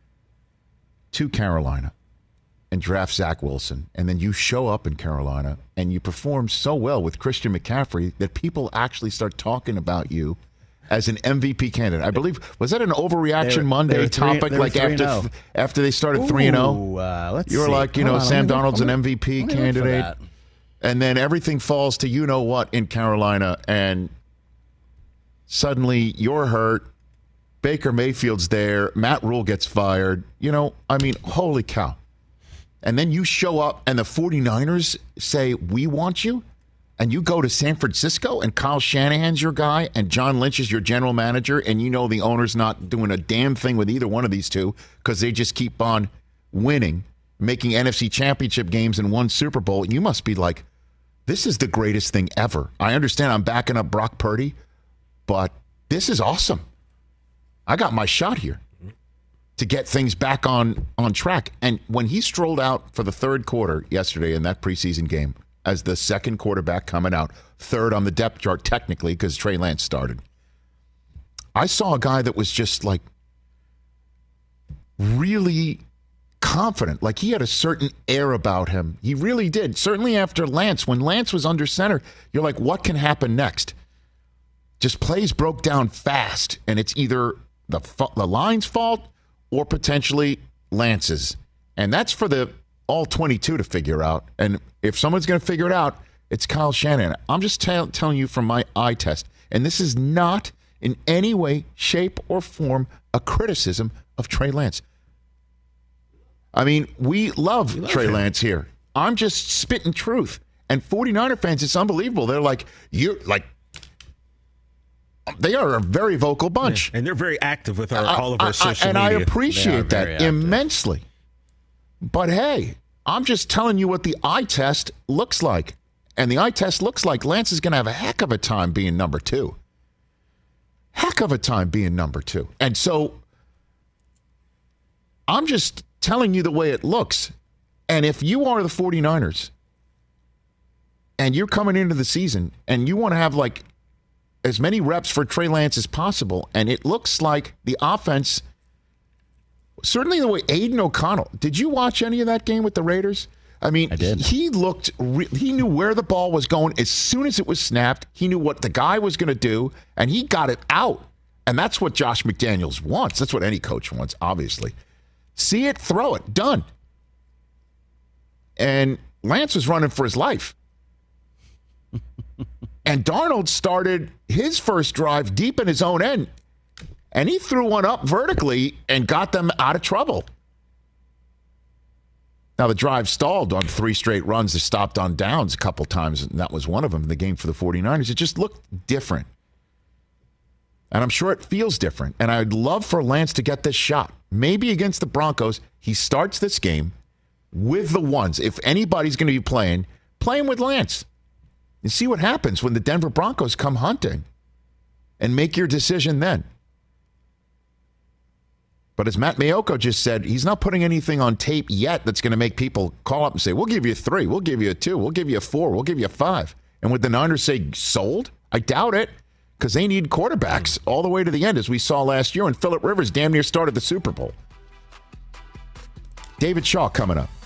to Carolina and draft Zach Wilson. And then you show up in Carolina and you perform so well with Christian McCaffrey that people actually start talking about you as an M V P candidate. I believe, was that an overreaction They were- Monday they were three- topic? they were like three and after oh. after they started three and Ooh, oh? uh, let's You were see. like, you Hold know, on, Sam let me look- Darnold's an let me- M V P let me look for candidate. that. And then everything falls to you know what in Carolina, and suddenly you're hurt. Baker Mayfield's there. Matt Rule gets fired. You know, I mean, holy cow. And then you show up and the 49ers say, we want you. And you go to San Francisco and Kyle Shanahan's your guy and John Lynch is your general manager. And you know the owner's not doing a damn thing with either one of these two because they just keep on winning, making N F C championship games and one Super Bowl. You must be like, this is the greatest thing ever. I understand I'm backing up Brock Purdy, but this is awesome. I got my shot here to get things back on, on track. And when he strolled out for the third quarter yesterday in that preseason game as the second quarterback coming out, third on the depth chart technically because Trey Lance started, I saw a guy that was just like really confident. Like he had a certain air about him. He really did. Certainly after Lance, when Lance was under center, you're like, what can happen next? Just plays broke down fast, and it's either the the line's fault or potentially Lance's. And that's for the all twenty-two to figure out. And if someone's going to figure it out, it's Kyle Shanahan. I'm just t- telling you from my eye test. And this is not in any way, shape, or form a criticism of Trey Lance. I mean, we love, love Trey him. Lance here. I'm just spitting truth. And 49er fans, it's unbelievable. They're like, you're like, they are a very vocal bunch. Yeah, and they're very active with our, all of our I, social I, and media. And I appreciate that active. immensely. But hey, I'm just telling you what the eye test looks like. And the eye test looks like Lance is going to have a heck of a time being number two. Heck of a time being number two. And so I'm just telling you the way it looks. And if you are the 49ers and you're coming into the season and you want to have like as many reps for Trey Lance as possible, and it looks like the offense, certainly the way Aiden O'Connell, did you watch any of that game with the Raiders? I mean, I did. he looked, he knew where the ball was going as soon as it was snapped. He knew what the guy was going to do, and he got it out. And that's what Josh McDaniels wants. That's what any coach wants, obviously. See it, throw it, done. And Lance was running for his life. And Darnold started his first drive deep in his own end. And he threw one up vertically and got them out of trouble. Now, the drive stalled on three straight runs. They stopped on downs a couple times, and that was one of them in the game for the 49ers. It just looked different. And I'm sure it feels different. And I'd love for Lance to get this shot. Maybe against the Broncos, he starts this game with the ones. If anybody's going to be playing, playing with Lance. And see what happens when the Denver Broncos come hunting. And make your decision then. But as Matt Maiocco just said, he's not putting anything on tape yet that's going to make people call up and say, we'll give you a three, we'll give you a two, we'll give you a four, we'll give you a five. And would the Niners say sold? I doubt it, because they need quarterbacks all the way to the end, as we saw last year when Phillip Rivers damn near started the Super Bowl. David Shaw coming up.